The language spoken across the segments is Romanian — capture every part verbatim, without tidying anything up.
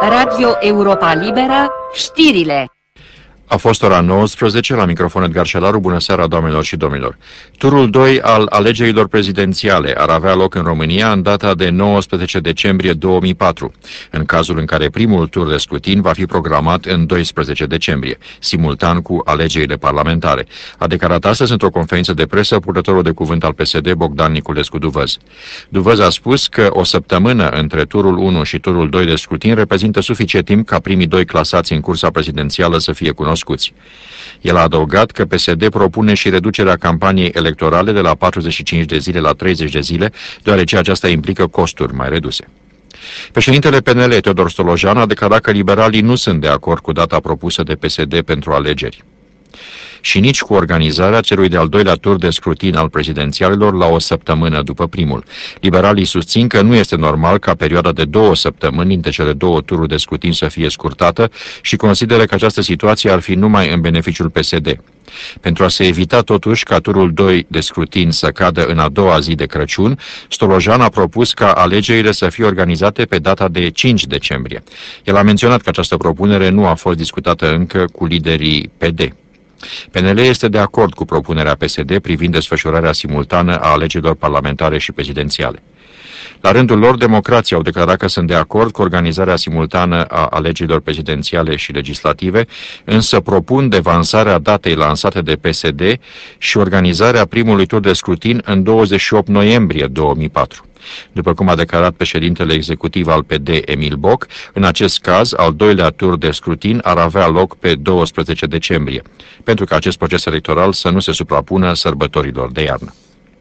Radio Europa Liberă, știrile. A fost ora nouăsprezece, la microfon Edgar Șelaru. Bună seara, doamnelor și domnilor. Turul doi al alegerilor prezidențiale ar avea loc în România în data de nouăsprezece decembrie două mii patru, în cazul în care primul tur de scrutin va fi programat în doisprezece decembrie, simultan cu alegerile parlamentare. A declarat astăzi într-o conferință de presă purtătorul de cuvânt al P S D, Bogdan Niculescu Duvăz. Duvăz a spus că o săptămână între turul unu și turul doi de scrutin reprezintă suficient timp ca primii doi clasați în cursa prezidențială să fie cunoscuți. El a adăugat că P S D propune și reducerea campaniei electorale de la patruzeci și cinci de zile la treizeci de zile, deoarece aceasta implică costuri mai reduse. Președintele P N L, Teodor Stolojan, a declarat că liberalii nu sunt de acord cu data propusă de P S D pentru alegeri și nici cu organizarea celui de-al doilea tur de scrutin al prezidențialelor la o săptămână după primul. Liberalii susțin că nu este normal ca perioada de două săptămâni între cele două tururi de scrutin să fie scurtată și consideră că această situație ar fi numai în beneficiul P S D. Pentru a se evita totuși ca turul doi de scrutin să cadă în a doua zi de Crăciun, Stolojan a propus ca alegerile să fie organizate pe data de cinci decembrie. El a menționat că această propunere nu a fost discutată încă cu liderii P D. P N L este de acord cu propunerea P S D privind desfășurarea simultană a alegerilor parlamentare și prezidențiale. La rândul lor, democrații au declarat că sunt de acord cu organizarea simultană a alegerilor prezidențiale și legislative, însă propun devansarea datei lansate de P S D și organizarea primului tur de scrutin în douăzeci și opt noiembrie două mii patru. După cum a declarat președintele executiv al P D, Emil Boc, în acest caz, al doilea tur de scrutin ar avea loc pe douăsprezece decembrie, pentru că acest proces electoral să nu se suprapună sărbătorilor de iarnă.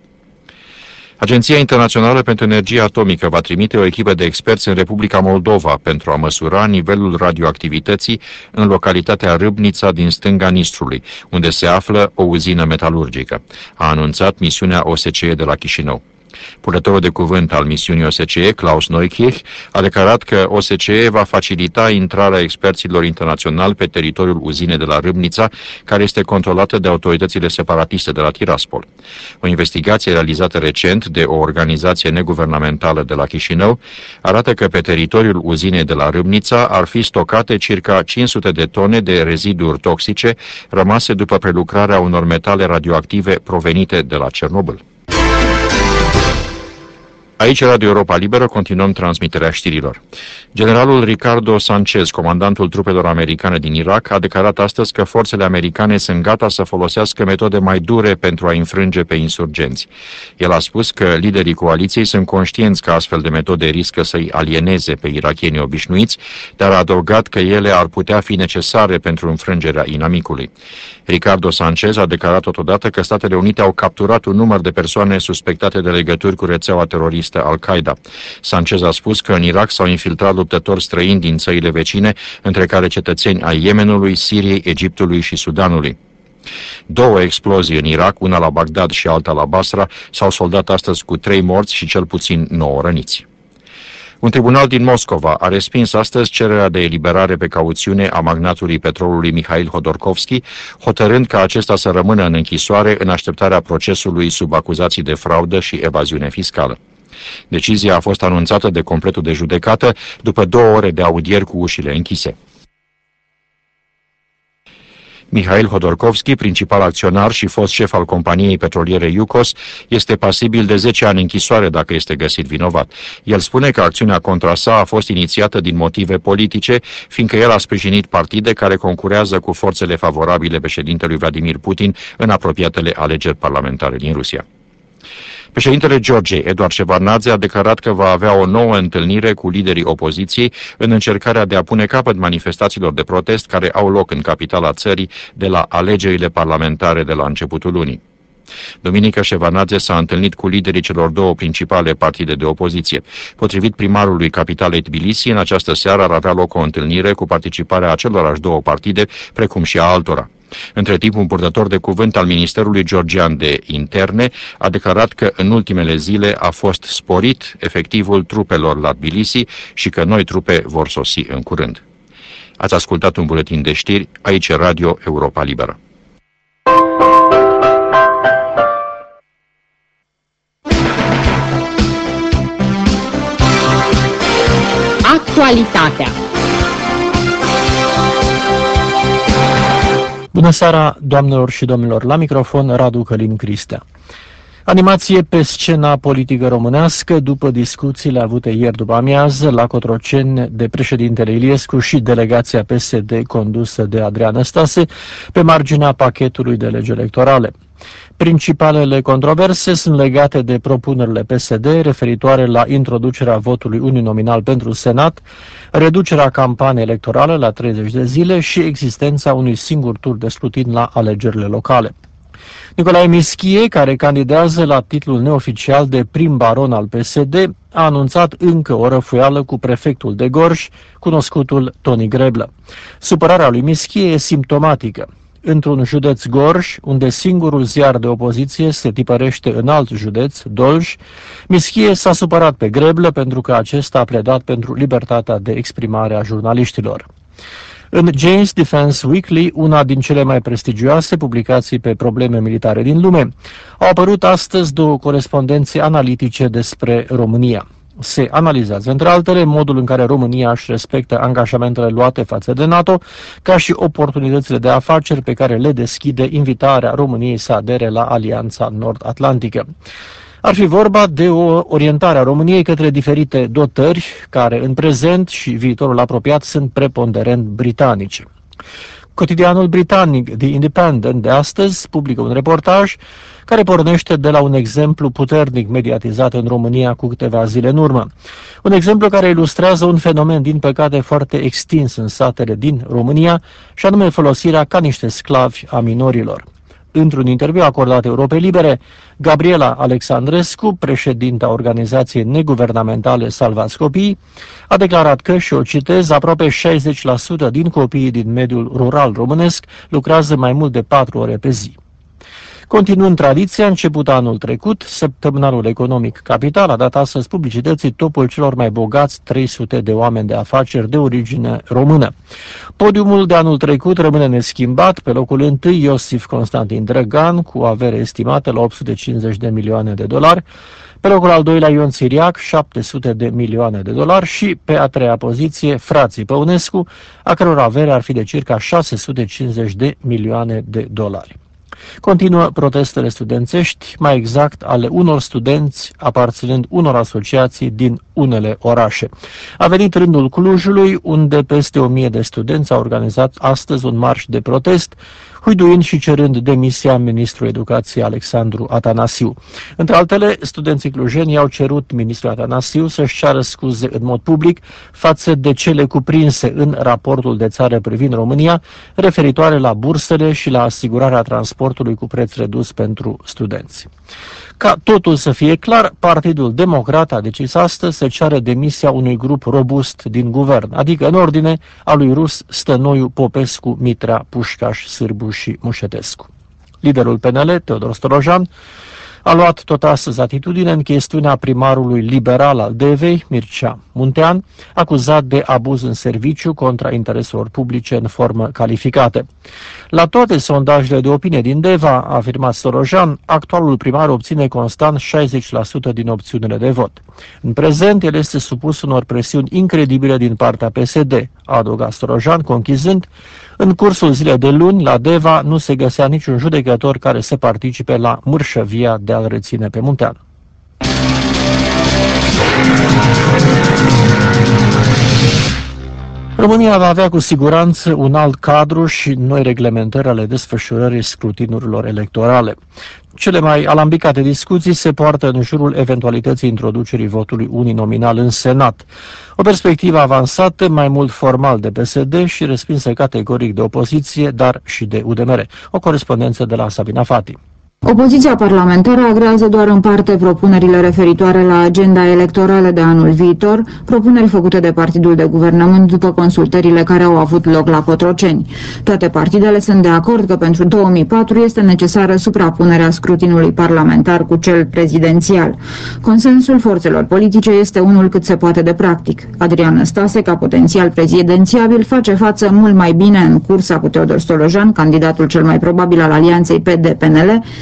Agenția Internațională pentru Energie Atomică va trimite o echipă de experți în Republica Moldova pentru a măsura nivelul radioactivității în localitatea Râbnița din stânga Nistrului, unde se află o uzină metalurgică, a anunțat misiunea O S C E de la Chișinău. Purtătorul de cuvânt al misiunii O S C E, Klaus Neukirch, a declarat că O S C E va facilita intrarea experților internaționali pe teritoriul uzinei de la Râbnița, care este controlată de autoritățile separatiste de la Tiraspol. O investigație realizată recent de o organizație neguvernamentală de la Chișinău arată că pe teritoriul uzinei de la Râbnița ar fi stocate circa cinci sute de tone de reziduri toxice rămase după prelucrarea unor metale radioactive provenite de la Cernobâl. Aici, Radio Europa Liberă, continuăm transmiterea știrilor. Generalul Ricardo Sanchez, comandantul trupelor americane din Irak, a declarat astăzi că forțele americane sunt gata să folosească metode mai dure pentru a înfrânge pe insurgenți. El a spus că liderii coaliției sunt conștienți că astfel de metode riscă să-i alieneze pe irakienii obișnuiți, dar a adăugat că ele ar putea fi necesare pentru înfrângerea inamicului. Ricardo Sanchez a declarat totodată că Statele Unite au capturat un număr de persoane suspectate de legături cu rețeaua teroristă Al-Qaeda. Sanchez a spus că în Irak s-au infiltrat luptători străini din țările vecine, între care cetățeni ai Yemenului, Siriei, Egiptului și Sudanului. Două explozii în Irak, una la Bagdad și alta la Basra, s-au soldat astăzi cu trei morți și cel puțin nouă răniți. Un tribunal din Moscova a respins astăzi cererea de eliberare pe cauțiune a magnatului petrolului Mikhail Hodorkovski, hotărând ca acesta să rămână în închisoare în așteptarea procesului sub acuzații de fraudă și evaziune fiscală. Decizia a fost anunțată de completul de judecată după două ore de audieri cu ușile închise. Mikhail Hodorkovski, principal acționar și fost șef al companiei petroliere Yukos, este pasibil de zece ani închisoare dacă este găsit vinovat. El spune că acțiunea contra sa a fost inițiată din motive politice, fiindcă el a sprijinit partide care concurează cu forțele favorabile președintelui Vladimir Putin în apropiatele alegeri parlamentare din Rusia. Președintele Georgiei, Eduard Shevardnadze, a declarat că va avea o nouă întâlnire cu liderii opoziției în încercarea de a pune capăt manifestațiilor de protest care au loc în capitala țării de la alegerile parlamentare de la începutul lunii. Duminică, Shevardnadze s-a întâlnit cu liderii celor două principale partide de opoziție. Potrivit primarului capitalei Tbilisi, în această seară ar avea loc o întâlnire cu participarea acelorași două partide, precum și a altora. Între timp, un purtător de cuvânt al Ministerului Georgian de Interne a declarat că în ultimele zile a fost sporit efectivul trupelor la Tbilisi și că noi trupe vor sosi în curând. Ați ascultat un buletin de știri, aici Radio Europa Liberă. Actualitatea. Bună seara, doamnelor și domnilor, la microfon Radu Călin Cristea. Animație pe scena politică românească după discuțiile avute ieri după amiază la Cotroceni de președintele Iliescu și delegația P S D condusă de Adrian Năstase pe marginea pachetului de legi electorale. Principalele controverse sunt legate de propunerile P S D referitoare la introducerea votului uninominal pentru Senat, reducerea campaniei electorale la treizeci de zile și existența unui singur tur de scrutin la alegerile locale. Nicolae Mischie, care candidează la titlul neoficial de prim baron al P S D, a anunțat încă o răfuială cu prefectul de Gorj, cunoscutul Toni Greblă. Supărarea lui Mischie e simptomatică. Într-un județ Gorj, unde singurul ziar de opoziție se tipărește în alt județ, Dolj, Mischie s-a supărat pe Greblă pentru că acesta a pledat pentru libertatea de exprimare a jurnaliștilor. În Jane's Defense Weekly, una din cele mai prestigioase publicații pe probleme militare din lume, au apărut astăzi două corespondențe analitice despre România. Se analizează, între altele, modul în care România își respectă angajamentele luate față de NATO, ca și oportunitățile de afaceri pe care le deschide invitarea României să adere la Alianța Nord-Atlantică. Ar fi vorba de o orientare a României către diferite dotări, care în prezent și viitorul apropiat sunt preponderent britanice. Cotidianul britanic The Independent de astăzi publică un reportaj care pornește de la un exemplu puternic mediatizat în România cu câteva zile în urmă. Un exemplu care ilustrează un fenomen, din păcate, foarte extins în satele din România, și anume folosirea ca niște sclavi a minorilor. Într-un interviu acordat Europei Libere, Gabriela Alexandrescu, președinta organizației neguvernamentale Salvați Copiii, a declarat că, și o citez, aproape șaizeci la sută din copiii din mediul rural românesc lucrează mai mult de patru ore pe zi. Continuând tradiția, început anul trecut, săptămânalul economic Capital a dat astăzi publicității topul celor mai bogați trei sute de oameni de afaceri de origine română. Podiumul de anul trecut rămâne neschimbat, pe locul întâi Iosif Constantin Drăgan, cu o avere estimată la opt sute cincizeci de milioane de dolari, pe locul al doilea Ion Țiriac, șapte sute de milioane de dolari și pe a treia poziție frații Păunescu, a căror avere ar fi de circa șase sute cincizeci de milioane de dolari. Continuă protestele studențești, mai exact ale unor studenți aparținând unor asociații din unele orașe. A venit rândul Clujului, unde peste o mie de studenți au organizat astăzi un marș de protest, huiduind și cerând demisia ministrului educației Alexandru Atanasiu. Între altele, studenții clujeni au cerut ministrul Atanasiu să-și ceară scuze în mod public față de cele cuprinse în raportul de țară privind România, referitoare la bursele și la asigurarea transportului cu preț redus pentru studenți. Ca totul să fie clar, Partidul Democrat a decis astăzi să ceară demisia unui grup robust din guvern, adică în ordine a lui Rus, Stănoiu, Popescu, Mitrea, Pușcaș, Sârbu și Mușetescu. Liderul P N L, Teodor Stolojan, a luat tot astăzi atitudine în chestiunea primarului liberal al Devei, Mircea Muntean, acuzat de abuz în serviciu contra intereselor publice în formă calificată. La toate sondajele de opinie din Deva, a afirmat Stolojan, actualul primar obține constant șaizeci la sută din opțiunile de vot. În prezent, el este supus unor presiuni incredibile din partea P S D, a adăugat Stolojan, conchizând: în cursul zilei de luni, la Deva, nu se găsea niciun judecător care să participe la mărșăvia de a-l reține pe Muntean. România va avea cu siguranță un alt cadru și noi reglementări ale desfășurării scrutinurilor electorale. Cele mai alambicate discuții se poartă în jurul eventualității introducerii votului uninominal în Senat. O perspectivă avansată, mai mult formal de P S D și respinsă categoric de opoziție, dar și de U D M R. O corespondență de la Sabina Fati. Opoziția parlamentară agrează doar în parte propunerile referitoare la agenda electorală de anul viitor, propuneri făcute de partidul de guvernământ după consultările care au avut loc la Cotroceni. Toate partidele sunt de acord că pentru două mii patru este necesară suprapunerea scrutinului parlamentar cu cel prezidențial. Consensul forțelor politice este unul cât se poate de practic. Adrian Năstase, ca potențial prezidențiabil, face față mult mai bine în cursa cu Teodor Stolojan, candidatul cel mai probabil al alianței P D P N L,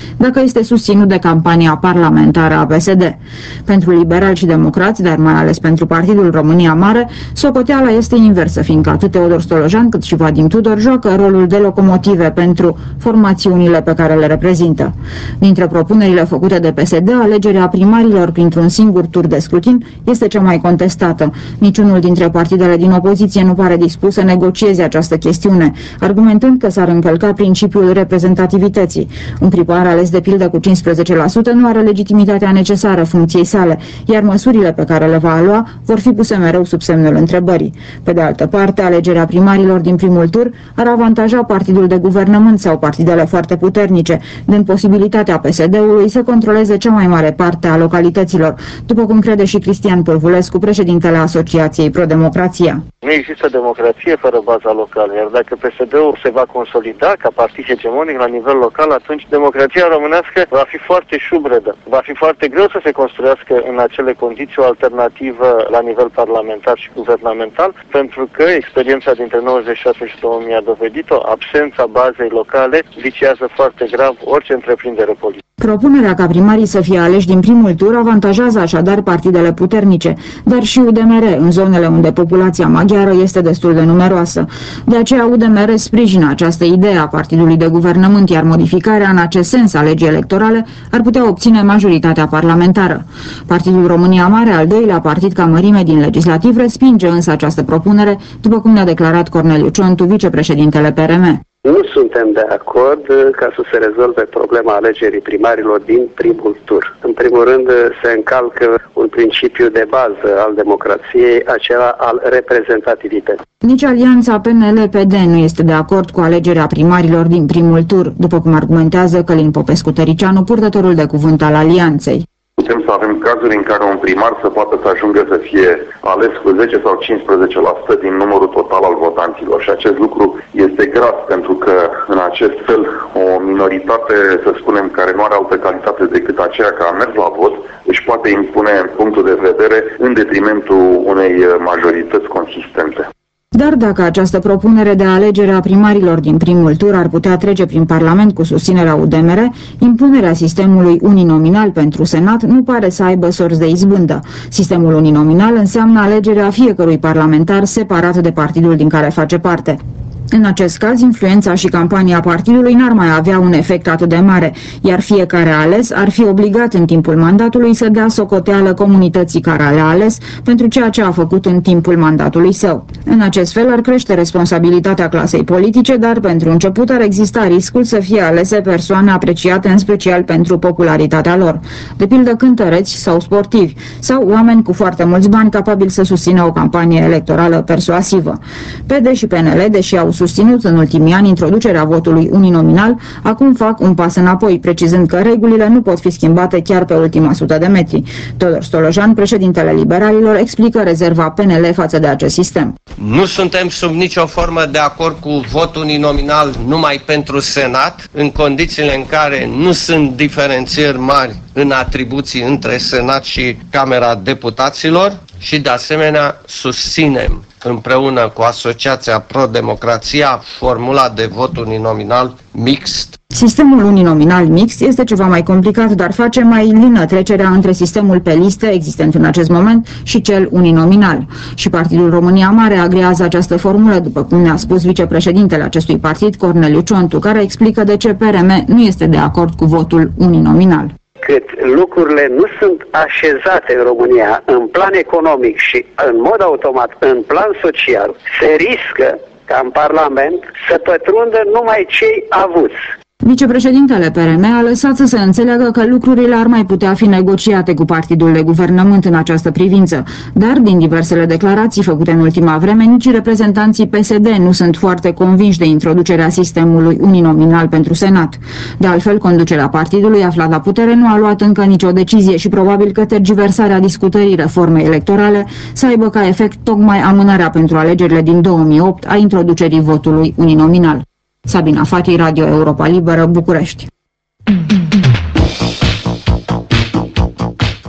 dacă este susținut de campania parlamentară a P S D. Pentru liberali și democrați, dar mai ales pentru Partidul România Mare, socoteala este inversă, fiindcă atât Teodor Stolojan cât și Vadim Tudor joacă rolul de locomotive pentru formațiunile pe care le reprezintă. Dintre propunerile făcute de P S D, alegerea primarilor printr-un singur tur de scrutin este cea mai contestată. Niciunul dintre partidele din opoziție nu pare dispus să negocieze această chestiune, argumentând că s-ar încălca principiul reprezentativității. Un primar ales de pildă cu cincisprezece la sută nu are legitimitatea necesară funcției sale, iar măsurile pe care le va lua vor fi puse mereu sub semnul întrebării. Pe de altă parte, alegerea primarilor din primul tur ar avantaja partidul de guvernământ sau partidele foarte puternice, dând posibilitatea P S D-ului să controleze cea mai mare parte a localităților, după cum crede și Cristian Pârvulescu, președintele Asociației Pro-Democrația. Nu există democrație fără baza locală, iar dacă P S D-ul se va consolida ca partid hegemonic la nivel local, atunci democrația românească va fi foarte șubredă. Va fi foarte greu să se construiască în acele condiții o alternativă la nivel parlamentar și guvernamental, pentru că experiența dintre nouăzeci și șase și două mii a dovedit-o, absența bazei locale viciază foarte grav orice întreprindere politică. Propunerea ca primarii să fie aleși din primul tur avantajează așadar partidele puternice, dar și U D M R în zonele unde populația maghiară este destul de numeroasă. De aceea U D M R sprijină această idee a partidului de guvernământ, iar modificarea în acest sens a legii electorale ar putea obține majoritatea parlamentară. Partidul România Mare, al doilea partid ca mărime din legislativ, respinge însă această propunere, după cum ne-a declarat Corneliu Ciontu, vicepreședintele P R M. Nu suntem de acord ca să se rezolve problema alegerii primarilor din primul tur. În primul rând se încalcă un principiu de bază al democrației, acela al reprezentativității. Nici alianța P N L P D nu este de acord cu alegerea primarilor din primul tur, după cum argumentează Călin Popescu-Tăricianu, purtătorul de cuvânt al alianței. Putem să avem cazuri în care un primar să poată să ajungă să fie ales cu zece sau cincisprezece la sută din numărul total al votanților și acest lucru este grav pentru că în acest fel o minoritate, să spunem, care nu are altă calitate decât aceea că a mers la vot, își poate impune punctul de vedere în detrimentul unei majorități consistente. Dar dacă această propunere de alegere a primarilor din primul tur ar putea trece prin Parlament cu susținerea U D M R, impunerea sistemului uninominal pentru Senat nu pare să aibă sorți de izbândă. Sistemul uninominal înseamnă alegerea fiecărui parlamentar separat de partidul din care face parte. În acest caz, influența și campania partidului n-ar mai avea un efect atât de mare, iar fiecare ales ar fi obligat în timpul mandatului să dea socoteală comunității care le-a ales pentru ceea ce a făcut în timpul mandatului său. În acest fel ar crește responsabilitatea clasei politice, dar pentru început ar exista riscul să fie alese persoane apreciate în special pentru popularitatea lor, de pildă cântăreți sau sportivi, sau oameni cu foarte mulți bani capabili să susțină o campanie electorală persuasivă. P D și P N L, deși au susținut în ultimii ani introducerea votului uninominal, acum fac un pas înapoi, precizând că regulile nu pot fi schimbate chiar pe ultima sută de metri. Teodor Stolojan, președintele liberalilor, explică rezerva P N L față de acest sistem. Nu suntem sub nicio formă de acord cu votul uninominal numai pentru Senat, în condițiile în care nu sunt diferențieri mari în atribuții între Senat și Camera Deputaților și, de asemenea, susținem împreună cu Asociația Pro-Democrația formula de vot uninominal mixt. Sistemul uninominal mixt este ceva mai complicat, dar face mai lină trecerea între sistemul pe listă, existent în acest moment, și cel uninominal. Și Partidul România Mare agrează această formulă, după cum ne-a spus vicepreședintele acestui partid, Corneliu Ciontu, care explică de ce P R M nu este de acord cu votul uninominal. Cât lucrurile nu sunt așezate în România în plan economic și în mod automat în plan social, se riscă ca în Parlament să pătrundă numai cei avuți. Vicepreședintele P R M a lăsat să se înțeleagă că lucrurile ar mai putea fi negociate cu partidul de guvernământ în această privință, dar din diversele declarații făcute în ultima vreme, nici reprezentanții P S D nu sunt foarte convinși de introducerea sistemului uninominal pentru Senat. De altfel, conducerea partidului aflat la putere nu a luat încă nicio decizie și probabil că tergiversarea discutării reformei electorale să aibă ca efect tocmai amânarea pentru alegerile din două mii opt a introducerii votului uninominal. Sabina Fati, Radio Europa Liberă, București.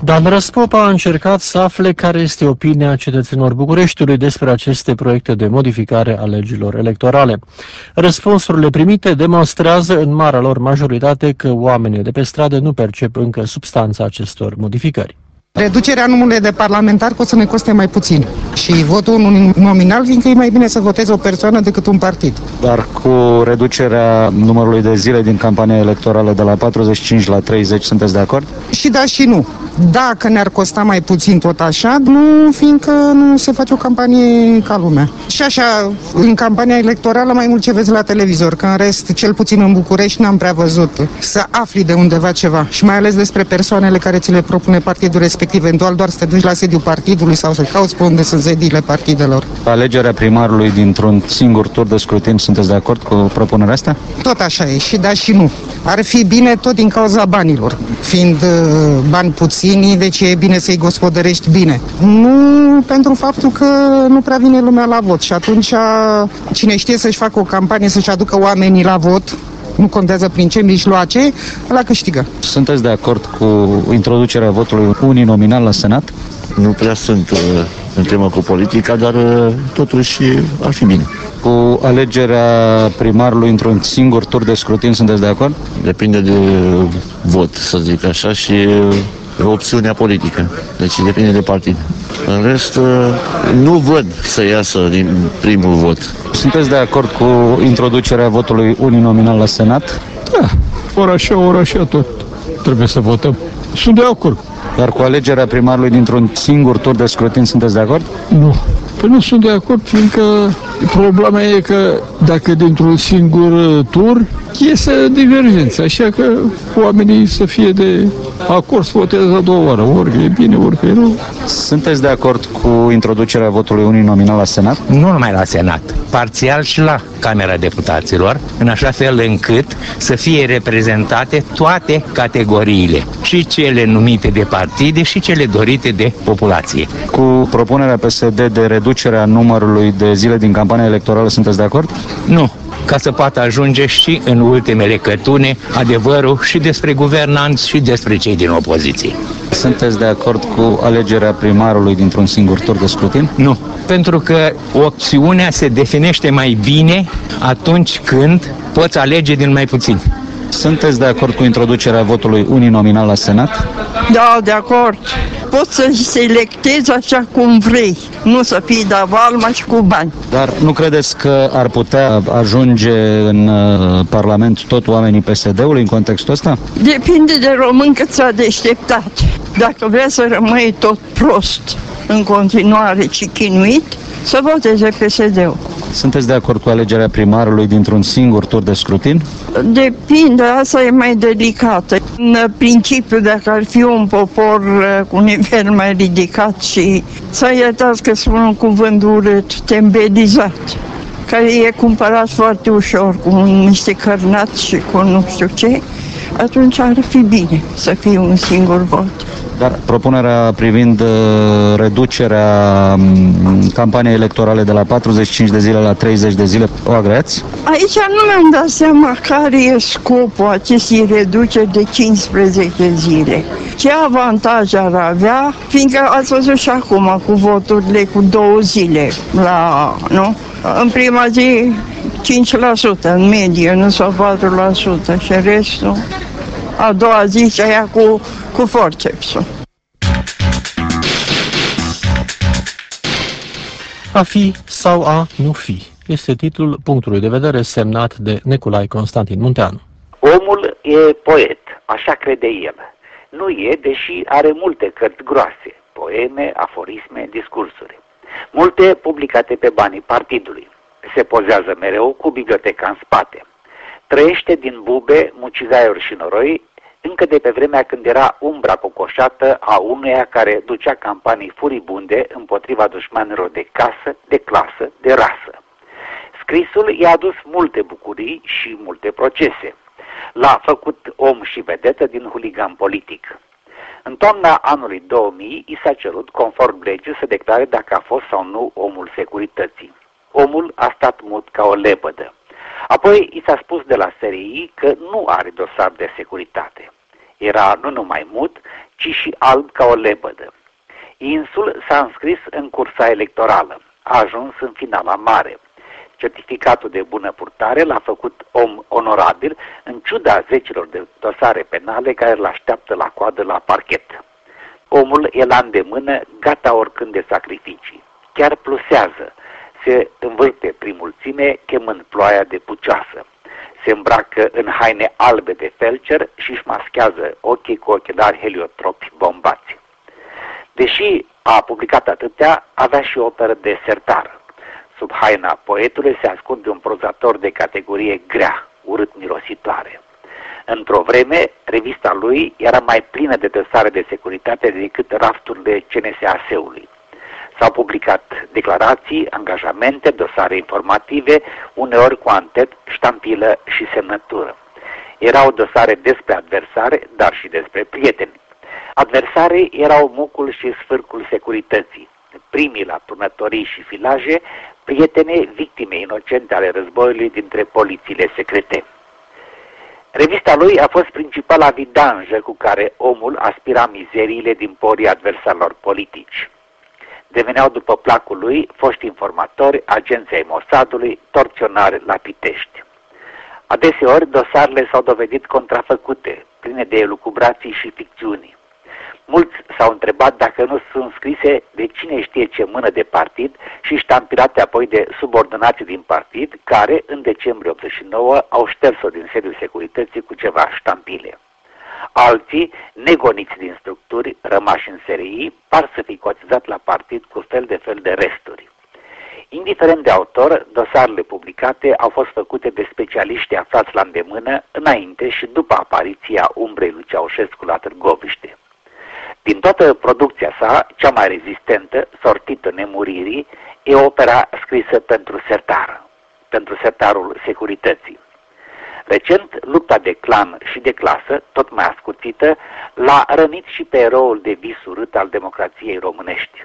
Dan Răspopa a încercat să afle care este opinia cetățenilor Bucureștiului despre aceste proiecte de modificare a legilor electorale. Răspunsurile primite demonstrează în marea lor majoritate că oamenii de pe stradă nu percep încă substanța acestor modificări. Reducerea numărului de parlamentari o să ne coste mai puțin și votul nominal, fiindcă e mai bine să voteze o persoană decât un partid. Dar cu reducerea numărului de zile din campania electorală de la patruzeci și cinci la treizeci, sunteți de acord? Și da și nu. Dacă ne-ar costa mai puțin tot așa, nu, fiindcă nu se face o campanie ca lumea. Și așa, în campania electorală mai mult ce vezi la televizor, că în rest, cel puțin în București, n-am prea văzut să afli de undeva ceva. Și mai ales despre persoanele care ți le propune partidul respectiv. Eventual doar să te duci la sediul partidului sau să cauți pe unde sunt sediile partidelor. Alegerea primarului dintr-un singur tur de scrutin, sunteți de acord cu propunerea asta? Tot așa e, și da și nu. Ar fi bine tot din cauza banilor. Fiind uh, bani puțini, deci e bine să-i gospodărești bine. Nu pentru faptul că nu prea vine lumea la vot și atunci cine știe să-și facă o campanie, să-și aducă oamenii la vot, nu contează prin ce mijloace, ăla câștigă. Sunteți de acord cu introducerea votului uninominal la Senat? Nu prea sunt uh, în temă cu politica, dar uh, totuși ar fi bine. Cu alegerea primarului într-un singur tur de scrutin, sunteți de acord? Depinde de vot, să zic așa, și uh, opțiunea politică. Deci depinde de partid. În rest, uh, nu văd să iasă din primul vot. Sunteți de acord cu introducerea votului uninominal la Senat? Da, ori așa, ori așa tot. Trebuie să votăm. Sunt de acord. Dar cu alegerea primarului dintr-un singur tur de scrutin, sunteți de acord? Nu. Păi nu sunt de acord, fiindcă problema e că dacă dintr-un singur tur iese divergență, așa că oamenii să fie de acord să voteze a doua oară, ori e bine, ori e rău. Sunteți de acord cu introducerea votului uninominal la Senat? Nu numai la Senat, parțial și la Camera Deputaților, în așa fel încât să fie reprezentate toate categoriile, și cele numite de partide și cele dorite de populație. Cu propunerea P S D de reducerea numărului de zile din campania electorală, sunteți de acord? Nu, ca să poată ajunge și în ultimele cătune adevărul și despre guvernanți și despre cei din opoziție. Sunteți de acord cu alegerea primarului dintr-un singur tur de scrutin? Nu, pentru că opțiunea se definește mai bine atunci când poți alege din mai puțin. Sunteți de acord cu introducerea votului uninominal la Senat? Da, de acord. Poți să selectezi așa cum vrei, nu să fii de avalma și cu bani. Dar nu credeți că ar putea ajunge în uh, Parlament tot oamenii P S D-ului în contextul ăsta? Depinde de român cât s-a deșteptat. Dacă vrea să rămâi tot prost în continuare și chinuit, să voteze P S D-ul. Sunteți de acord cu alegerea primarului dintr-un singur tur de scrutin? Depinde, asta e mai delicată. În principiu, dacă ar fi un popor cu nivel mai ridicat și să iertați că spun un cuvânt urât, tembelizat, care e cumpărat foarte ușor cu niște cărnați și cu nu știu ce, atunci ar fi bine să fie un singur vot. Dar propunerea privind uh, reducerea um, campaniei electorale de la patruzeci și cinci de zile la treizeci de zile, o agreați? Aici nu mi-am dat seama care e scopul acestei reduceri de cincisprezece zile. Ce avantaj ar avea, fiindcă ați văzut și acum cu voturile cu două zile, la, nu? În prima zi cinci la sută în medie, nu sau patru la sută și restul a doua zi și aia cu, cu forcepsul. A fi sau a nu fi este titlul punctului de vedere semnat de Neculai Constantin Munteanu. Omul e poet, așa crede el. Nu e, deși are multe cărți groase, poeme, aforisme, discursuri. Multe publicate pe banii partidului. Se pozează mereu cu biblioteca în spate. Trăiește din bube, mucigaiuri și noroi, încă de pe vremea când era umbra cocoșată a unuia care ducea campanii furibunde împotriva dușmanilor de casă, de clasă, de rasă. Scrisul i-a adus multe bucurii și multe procese. L-a făcut om și vedetă din huligan politic. În toamna anului două mii, i s-a cerut, conform legii, să declare dacă a fost sau nu omul securității. Omul a stat mut ca o lebădă. Apoi i s-a spus de la S R I că nu are dosar de securitate. Era nu numai mut, ci și alb ca o lebădă. Insul s-a înscris în cursa electorală, a ajuns în finala mare. Certificatul de bună purtare l-a făcut om onorabil, în ciuda zecilor de dosare penale care îl așteaptă la coadă la parchet. Omul e la îndemână, gata oricând de sacrificii. Chiar plusează, se învârte prin mulțime, chemând ploaia de pucioasă. Se îmbracă în haine albe de felcer și își maschează ochii cu ochelari heliotropi bombați. Deși a publicat atâtea, avea și operă desertară. Sub haina poetului se ascunde un prozator de categorie grea, urât-mirositoare. Într-o vreme, revista lui era mai plină de dosare de securitate decât rafturile C N S A S-ului. S-au publicat declarații, angajamente, dosare informative, uneori cu antet, ștampilă și semnătură. Erau dosare despre adversare, dar și despre prieteni. Adversarii erau mucul și sfârcul securității, primii la turnătorii și filaje, prietene victime inocente ale războiului dintre polițiile secrete. Revista lui a fost principala vidanjă cu care omul aspira mizeriile din porii adversarilor politici. Deveneau după placul lui foști informatori, agenții ai Mossadului, torționari la Pitești. Adeseori dosarele s-au dovedit contrafăcute, pline de elucubrații și ficțiuni. Mulți s-au întrebat dacă nu sunt scrise de cine știe ce mână de partid și ștampilate apoi de subordonații din partid, care în decembrie optzeci și nouă au șters-o din sediul securității cu ceva ștampile. Alții, negoniți din structuri, rămași în serii, par să fi cotizat la partid cu fel de fel de resturi. Indiferent de autor, dosarele publicate au fost făcute de specialiști aflați la îndemână înainte și după apariția umbrei lui Ceaușescu la Târgoviște. Din toată producția sa, cea mai rezistentă, sortită nemuririi, e opera scrisă pentru sertar, pentru sertarul securității. Recent, lupta de clan și de clasă, tot mai ascuțită, l-a rănit și pe eroul de vis urât al democrației românești.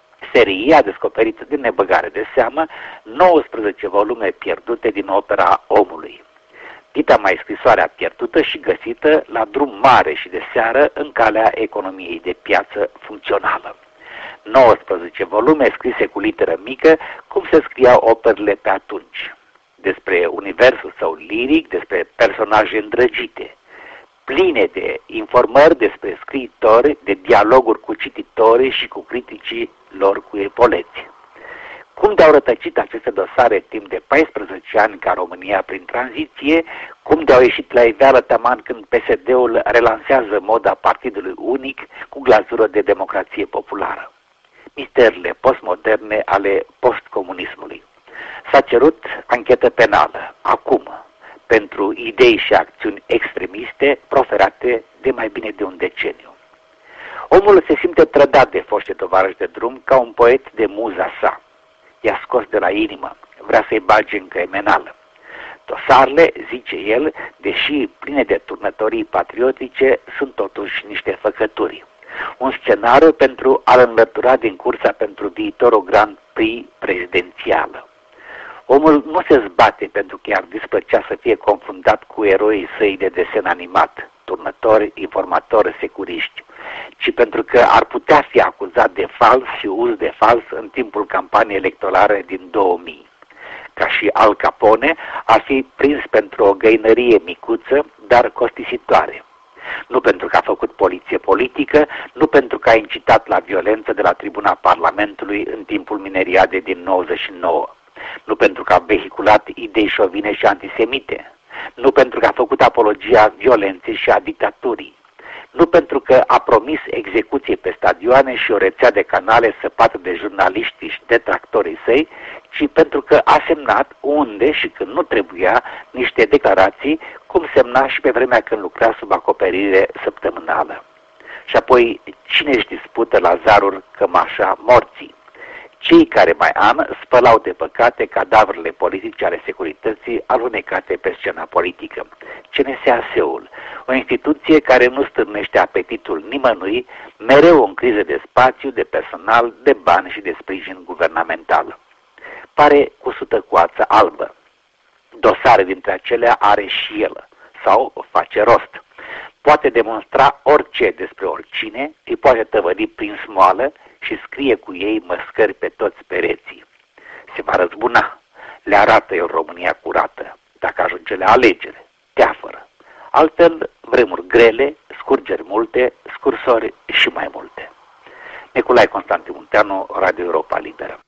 Serie a descoperit din nebăgare de seamă nouăsprezece volume pierdute din opera omului. Dita mai scrisoarea pierdută și găsită la drum mare și de seară în calea economiei de piață funcțională. nouăsprezece volume scrise cu literă mică, cum se scriau operele pe atunci. Despre universul său liric, despre personaje îndrăgite, pline de informări despre scriitori, de dialoguri cu cititorii și cu criticii lor cu epoleți. Cum de-au rătăcit aceste dosare timp de paisprezece ani ca România prin tranziție, cum de-au ieșit la iveală taman când P S D-ul relansează moda partidului unic cu glazură de democrație populară. Misterile postmoderne ale postcomunismului. S-a cerut anchetă penală, acum, pentru idei și acțiuni extremiste proferate de mai bine de un deceniu. Omul se simte trădat de foști tovarăși de drum ca un poet de muza sa. I-a scos de la inimă, vrea să-i bage în căimenală. Dosarele, zice el, deși pline de turnătorii patriotice, sunt totuși niște făcături. Un scenariu pentru a-l înlătura din cursa pentru viitorul Grand Prix prezidențială. Omul nu se zbate pentru că i-ar displăcea să fie confundat cu eroii săi de desen animat, turnători, informatori, securiști, ci pentru că ar putea fi acuzat de fals și uz de fals în timpul campaniei electorale din două mii. Ca și Al Capone, ar fi prins pentru o găinărie micuță, dar costisitoare. Nu pentru că a făcut poliție politică, nu pentru că a incitat la violență de la tribuna Parlamentului în timpul mineriadei din nouăzeci și nouă, nu pentru că a vehiculat idei șovine și antisemite, nu pentru că a făcut apologia violenței și a dictaturii, nu pentru că a promis execuții pe stadioane și o rețea de canale săpată de jurnaliștii și detractorii săi, ci pentru că a semnat unde și când nu trebuia niște declarații, cum semna și pe vremea când lucra sub acoperire săptămânală. Și apoi, cine își dispută la zaruri cămașa morții? Cei care mai an spălau de păcate cadavrele politice ale securității alunecate pe scena politică. C N S A S-ul, o instituție care nu stârnește apetitul nimănui, mereu în criză de spațiu, de personal, de bani și de sprijin guvernamental. Pare cu sută coață albă. Dosare dintre acelea are și el, sau o face rost. poate demonstra orice despre oricine, îi poate tăvădi prin smoală și scrie cu ei măscări pe toți pereții. Se va răzbuna, le arată el România curată, dacă ajunge la alegere, teafără. Altfel, vremuri grele, scurgeri multe, scursori și mai multe. Nicolae Constantin Munteanu, Radio Europa Liberă.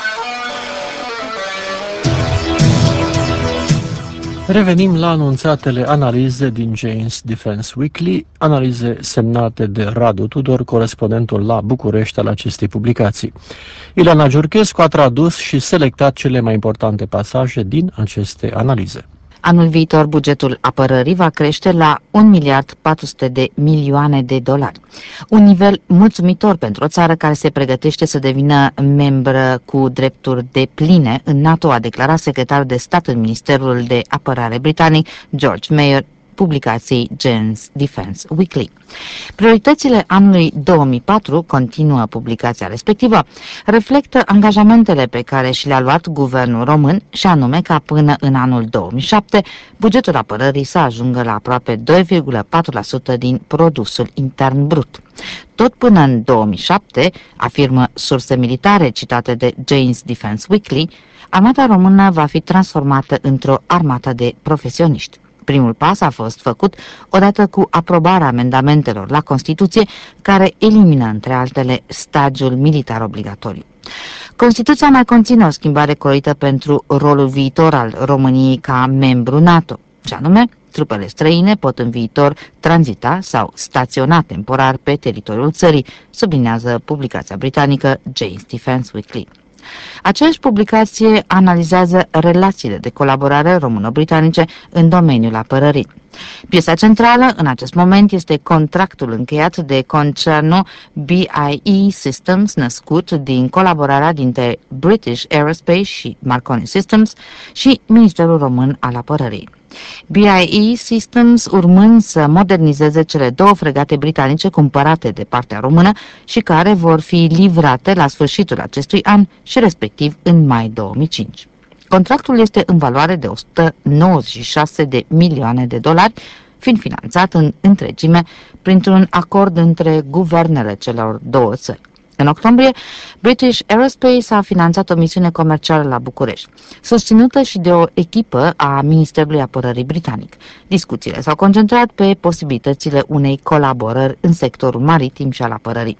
Revenim la anunțatele analize din Jane's Defense Weekly, analize semnate de Radu Tudor, corespondentul la București al acestei publicații. Ileana Giurchescu a tradus și selectat cele mai importante pasaje din aceste analize. Anul viitor, bugetul apărării va crește la un miliard patru sute de milioane de dolari. Un nivel mulțumitor pentru o țară care se pregătește să devină membră cu drepturi depline în NATO, a declarat secretarul de stat în Ministerul de Apărare britanic, George Mayor, publicației Jane's Defense Weekly. Prioritățile anului două mii patru, continuă publicația respectivă, reflectă angajamentele pe care și le-a luat guvernul român, și anume ca până în anul două mii șapte bugetul apărării să ajungă la aproape doi virgulă patru la sută din produsul intern brut. Tot până în două mii șapte, afirmă surse militare citate de Jane's Defense Weekly, armata română va fi transformată într-o armată de profesioniști. Primul pas a fost făcut odată cu aprobarea amendamentelor la Constituție, care elimină, între altele, stagiul militar obligatoriu. Constituția mai conține o schimbare corită pentru rolul viitor al României ca membru NATO, și anume, trupele străine pot în viitor tranzita sau staționa temporar pe teritoriul țării, sublinează publicația britanică Jane's Defense Weekly. Aceeași publicație analizează relațiile de colaborare româno-britanice în domeniul apărării. Piesa centrală în acest moment este contractul încheiat de concernul B I E Systems, născut din colaborarea dintre British Aerospace și Marconi Systems și Ministerul Român al Apărării. B I E Systems urmând să modernizeze cele două fregate britanice cumpărate de partea română și care vor fi livrate la sfârșitul acestui an și respectiv în mai două mii cinci. Contractul este în valoare de o sută nouăzeci și șase de milioane de dolari, fiind finanțat în întregime printr-un acord între guvernele celor două țări. În octombrie, British Aerospace a finanțat o misiune comercială la București, susținută și de o echipă a Ministerului Apărării britanic. Discuțiile s-au concentrat pe posibilitățile unei colaborări în sectorul maritim și al apărării.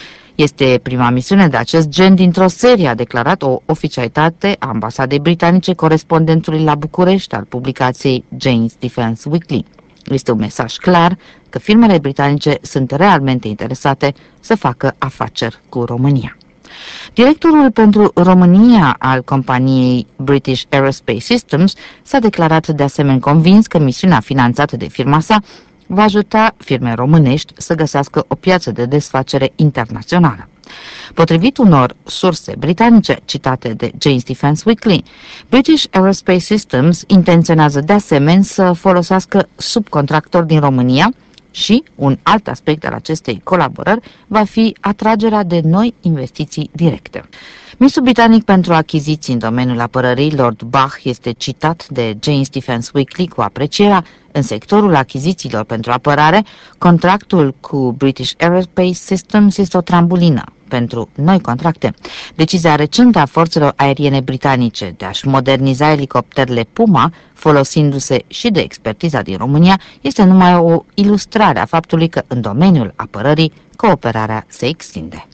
Este prima misiune de acest gen dintr-o serie, a declarat o oficialitate a ambasadei britanice corespondentului la București al publicației Jane's Defense Weekly. Este un mesaj clar că firmele britanice sunt realmente interesate să facă afaceri cu România. Directorul pentru România al companiei British Aerospace Systems s-a declarat de asemenea convins că misiunea finanțată de firma sa va ajuta firme românești să găsească o piață de desfacere internațională. Potrivit unor surse britanice citate de Jane's Defense Weekly, British Aerospace Systems intenționează de asemenea să folosească subcontractori din România și un alt aspect al acestei colaborări va fi atragerea de noi investiții directe. Ministrul britanic pentru achiziții în domeniul apărării, Lord Bach, este citat de Jane's Defense Weekly cu aprecierea: în sectorul achizițiilor pentru apărare, contractul cu British Aerospace Systems este o trambulină pentru noi contracte. Decizia recentă a forțelor aeriene britanice de a-și moderniza elicopterele Puma, folosindu-se și de expertiza din România, este numai o ilustrare a faptului că în domeniul apărării cooperarea se extinde.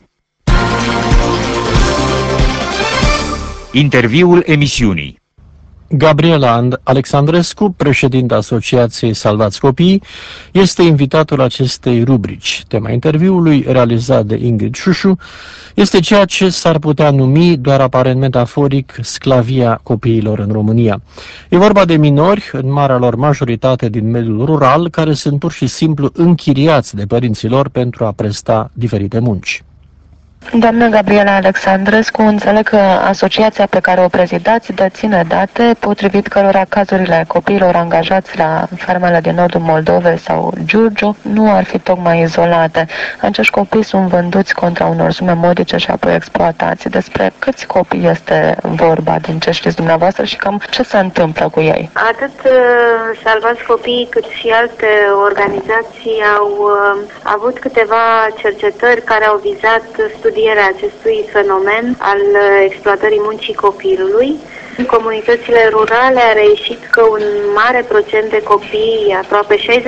Interviul emisiunii. Gabriela Alexandrescu, președinta Asociației Salvați Copiii, este invitatul acestei rubrici. Tema interviului, realizat de Ingrid Șușu, este ceea ce s-ar putea numi, doar aparent metaforic, sclavia copiilor în România. E vorba de minori, în marea lor majoritate din mediul rural, care sunt pur și simplu închiriați de părinții lor pentru a presta diferite munci. Doamna Gabriela Alexandrescu, înțeleg că asociația pe care o prezidați deține date potrivit cărora cazurile copiilor angajați la fermele din nordul Moldovei sau Giurgiu nu ar fi tocmai izolate. Acești copii sunt vânduți contra unor sume modice și apoi exploatați. Despre câți copii este vorba din ce știți dumneavoastră și cam ce se întâmplă cu ei? Atât uh, Salvați Copiii cât și alte organizații au uh, avut câteva cercetări care au vizat studierea acestui fenomen al exploatării muncii copilului. În comunitățile rurale a reieșit că un mare procent de copii, aproape șaizeci